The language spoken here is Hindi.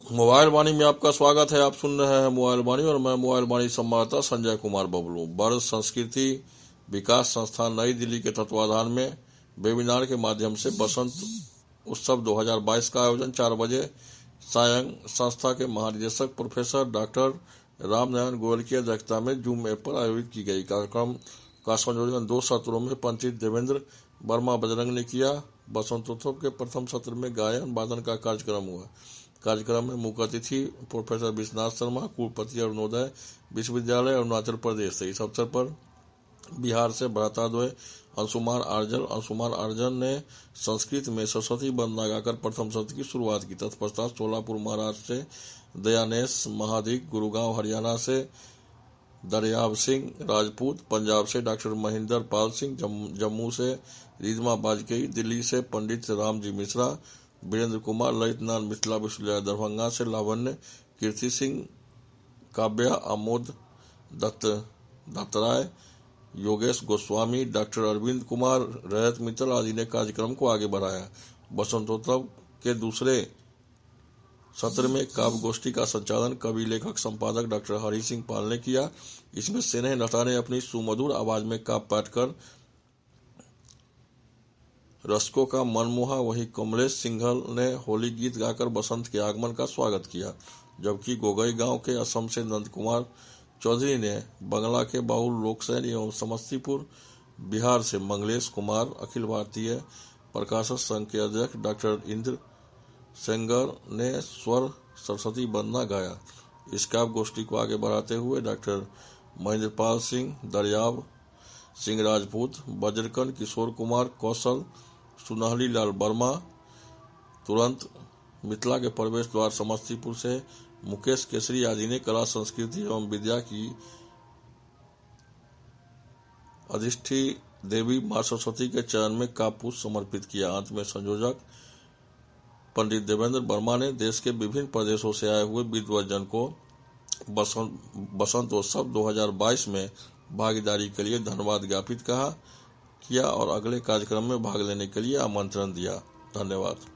मोबाइल वाणी में आपका स्वागत है। आप सुन रहे हैं मोबाइल वाणी और मैं मोबाइल वाणी संवाददाता संजय कुमार बबलू। वर्ल्ड संस्कृति विकास संस्थान नई दिल्ली के तत्वाधान में वेबिनार के माध्यम से बसंत उत्सव 2022 का आयोजन 4 बजे सायं संस्था के महानिदेशक प्रोफेसर डॉक्टर रामनारायण गोयल की अध्यक्षता में जूम ऐप पर आयोजित की गई। कार्यक्रम का संयोजन 2 सत्रों में पंडित देवेंद्र वर्मा बजरंग ने किया। बसंतोत्सव के प्रथम सत्र में गायन वादन का कार्यक्रम हुआ। कार्यक्रम में मुख्य अतिथि प्रोफेसर विश्वनाथ शर्मा, कुलपति अरुणोदय विश्वविद्यालय अरुणाचल प्रदेश थे। इस अवसर पर बिहार से भ्राताद्वय अंशुमान आर्जन ने संस्कृत में सरस्वती वंदना गाकर प्रथम सत्र की शुरुआत की। तत्पश्चात सोलापुर महाराष्ट्र से दयानेश महादिक, गुरुगांव हरियाणा से दरियाब सिंह राजपूत, पंजाब से डॉक्टर महेंद्र पाल सिंह, जम्मू से रिजमा बाजपेयी, दिल्ली से पंडित रामजी मिश्रा, वीरेंद्र कुमार, ललित नारायण मिथिला विश्वविद्यालय दरभंगा से लावण्य, कीर्ति सिंह, काव्या, आमोद दत्तराय, योगेश गोस्वामी, डॉक्टर अरविंद कुमार, रजत मित्तल आदि ने कार्यक्रम को आगे बढ़ाया। बसंतोत्सव के दूसरे सत्र में काव्य गोष्ठी का संचालन कवि लेखक संपादक डॉक्टर हरि सिंह पाल ने किया। इसमें स्नेह लता ने अपनी सुमधुर आवाज में काव्य पाठ कर रसिकों का मन मोहा, वहीं कमलेश सिंघल ने होली गीत गाकर बसंत के आगमन का स्वागत किया। जबकि गोगई गांव के असम से नंद कुमार चौधरी ने, बंगला के बाउल लोकसैन एवं समस्तीपुर बिहार से मंगलेश कुमार, अखिल भारतीय प्रकाशक संघ के अध्यक्ष डॉक्टर इंद्र सेंगर ने स्वर सरस्वती वंदना गाया। इस काव्य गोष्ठी को आगे बढ़ाते हुए डॉक्टर महेंद्र पाल सिंह, दरियाब सिंह राजपूत, बज्रकन किशोर कुमार कौशल, सुनहली लाल वर्मा, तुरंत मिथिला के प्रवेश द्वार समस्तीपुर से मुकेश केसरी आदि ने कला संस्कृति एवं विद्या की अधिष्ठी देवी मां सरस्वती के चरण में काव्य पुष्प समर्पित किया। अंत में संयोजक पंडित देवेंद्र वर्मा ने देश के विभिन्न प्रदेशों से आए हुए विद्वज्जन को बसंतोत्सव 2022 में भागीदारी के लिए धन्यवाद ज्ञापित किया और अगले कार्यक्रम में भाग लेने के लिए आमंत्रण दिया। धन्यवाद।